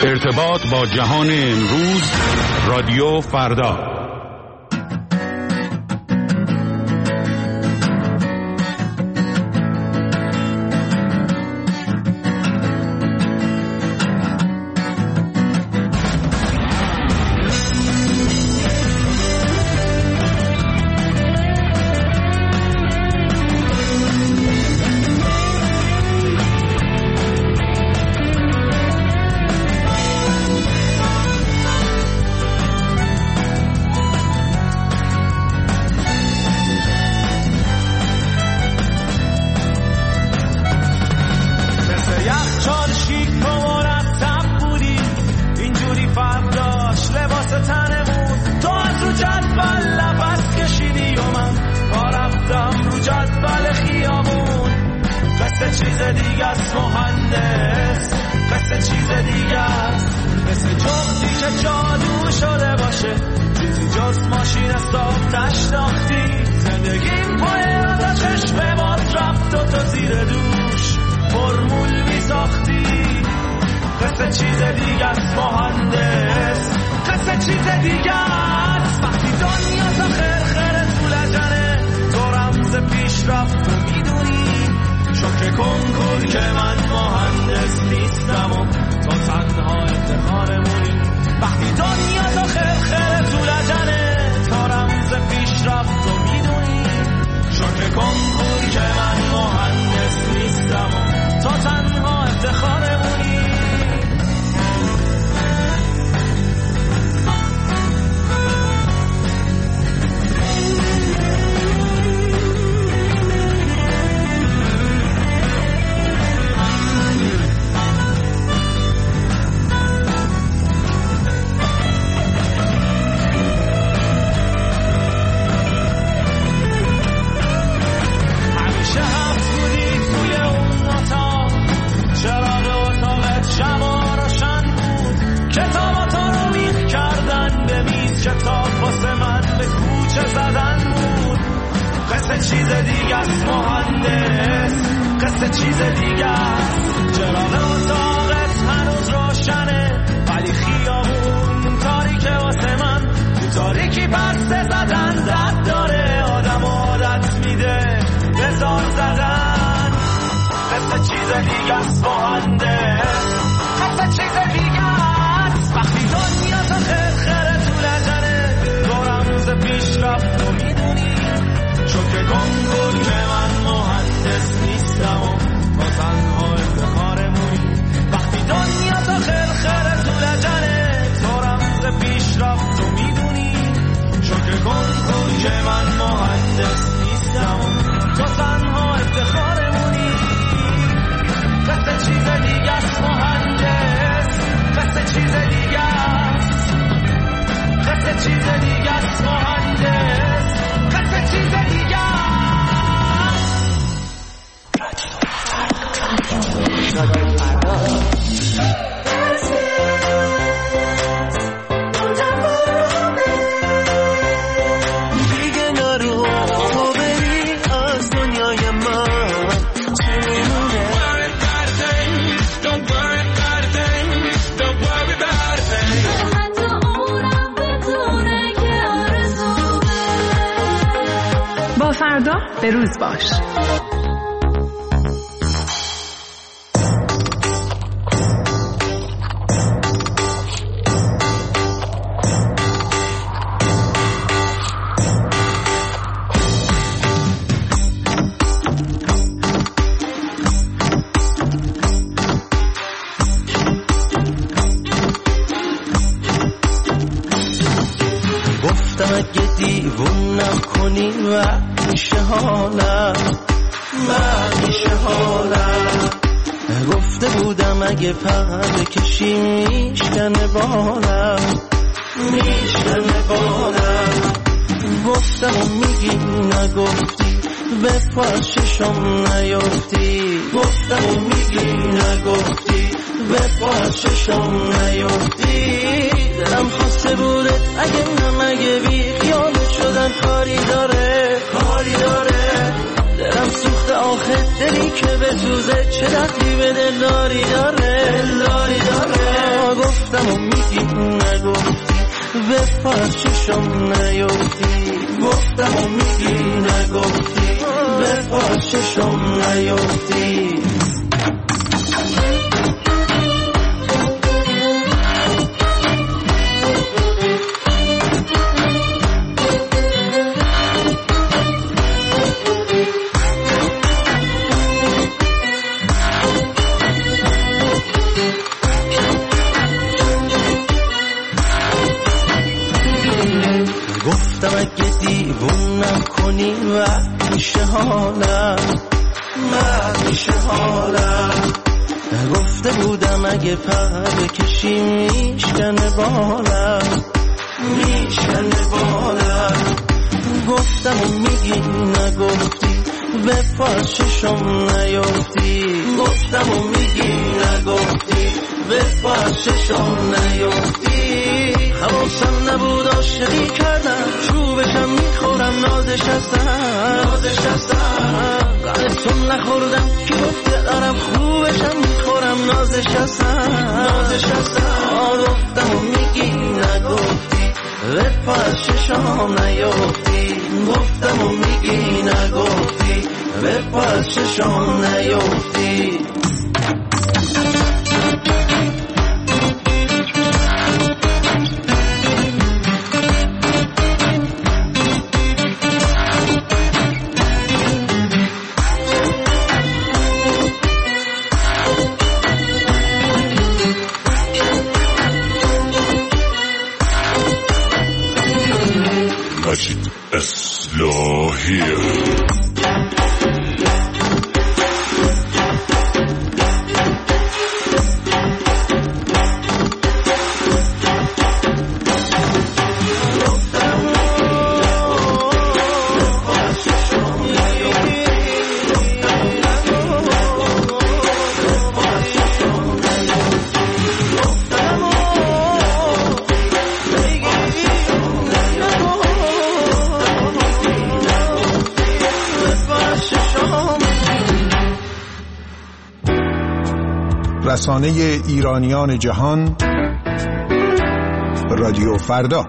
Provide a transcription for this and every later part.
ارتباط با جهان امروز، رادیو فردا. فردا به روز باش. گفتم اگه دیوون نکنی و میشه حالم گفته بودم اگه پرده کشی میشکنه بالم گفتم و میگی نگفتی به پاششم نیفتی گفتم و میگی نگفتی به پاششم نیفتی دلم خواسته بوده اگه بی خیالت شدن کاری داره دلم سوخته آخه دلی که به توزه چه دخلی به دلداری داره گفتم و میگی نگفتی به پاششم نیفتی گفتم و میگی نگفتی به پاششم نیفتی گفته بودم اگه پر بکشی میشکنه بالم گفتم و میگی نگفتی به پاششم نیفتی گفتم و میگی نگفتی به پاششم نیفتی حواسم نبود عاشقی کردم چوبشم میخورم نازش هستم قدرتون نخوردم که گفته دارم خوبشم میخورم نازش هستم گفتم و میگی نگفتی به پاششم نیفتی گفتم و میگی نگفتی به پاششم نیفتی مجید اصلاحی رسانه ایرانیان جهان رادیو فردا.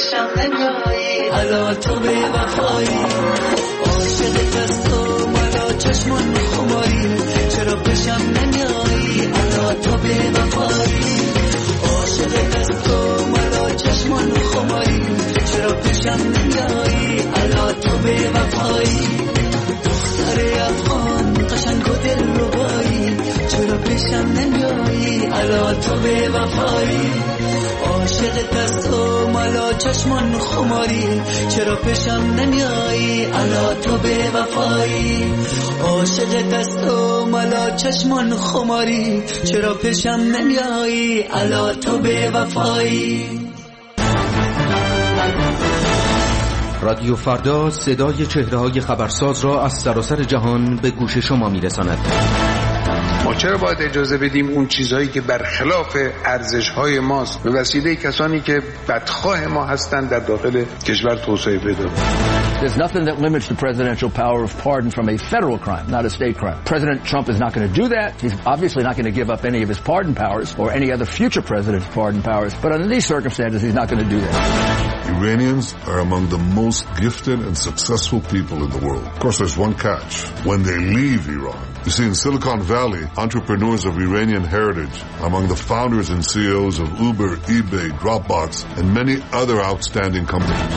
پیشم نمیایی حالا تو به وفایی عاشقت از تو مالا چشمان خماری چرا پیشم نمیایی حالا تو به وفایی عاشقت از تو مالا چشمان خماری چرا پیشم نمیایی حالا تو به وفایی دختر افغان قشنگ و دلربایی چرا پیشم نمیایی حالا تو به وفایی عاشقت از تو مالا چشمان خماری چرا پیشم نمیایی حالا تو به وفایی عاشقت از تو مالا چشمان خماری چرا پیشم نمیایی حالا تو به وفایی. رادیو فردا صدای چهره‌های خبرساز را از سراسر جهان به گوش شما می‌رساند. ما چرا باید اجازه بدیم اون چیزهایی که برخلاف ارزش‌های ماست به وسیله کسانی که بدخواه ما هستند در داخل کشور توسعه پیدا کنند؟ There's nothing that limits the presidential power of pardon from a federal crime, not a state crime. President Trump is not going to do that. He's obviously not going to give up any of his pardon powers or any other future president's pardon powers. But under these circumstances, he's not going to do that. Iranians are among the most gifted and successful people in the world. Of course, there's one catch. When they leave Iran, you see, in Silicon Valley, entrepreneurs of Iranian heritage, among the founders and CEOs of Uber, eBay, Dropbox, and many other outstanding companies.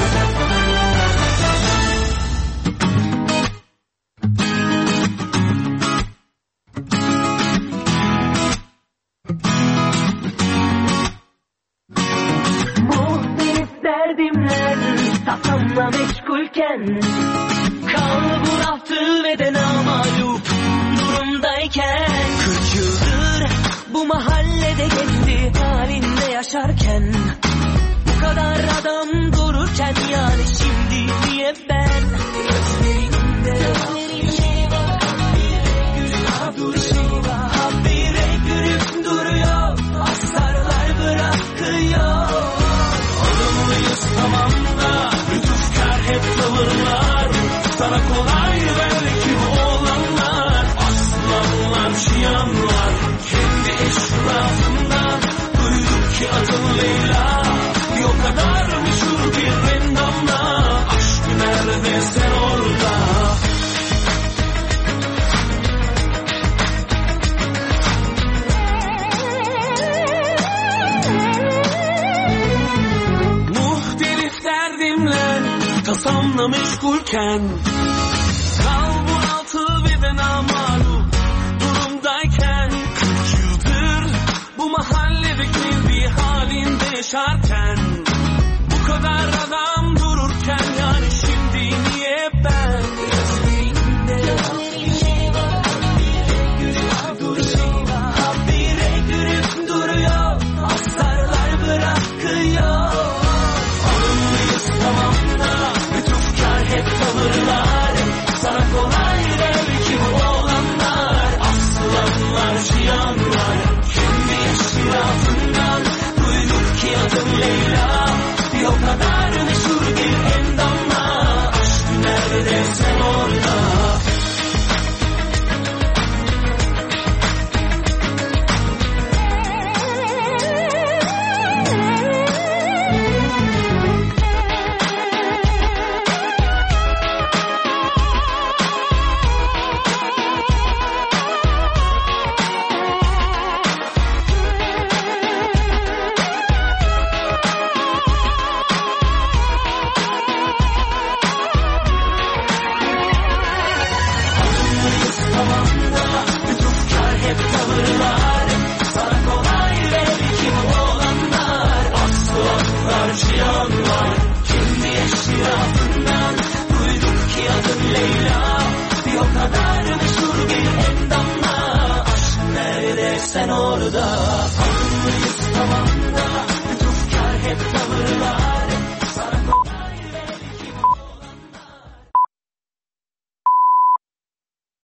Kal bunaftı ve de namalup durumdayken 40 yıldır bu mahallede geçti halinde yaşarken bu kadar adam dururken yani şimdi niye ben gözlerinde habire gülüp duruyor astarlar bırakıyor olumluyuz tamam da hep tavırlar sana kolay belki bu olanlar aslanlar şiyanlar kendi eşrafından duyduk ki adın Leyla bir o kadar meşhur bir endamla aşk nerede sen orada muhtelif derdimle kasamla meşgulken kal bunaltı ve de namalup durumdayken 40 yıldır bu mahalledeki bir halinde yaşarken bu kadar adam dururken yani şimdi niye ben gözlerinde habire gülüp duruyor astarlar bırakıyor alımlıyız tamam hep tavırlar sana kolay belki bu olanlar aslanlar şiyanlar kendi eşrafından duyduk ki adın Leyla bir o kadar meşhur bir endamla aşk nerede sen orada sen orada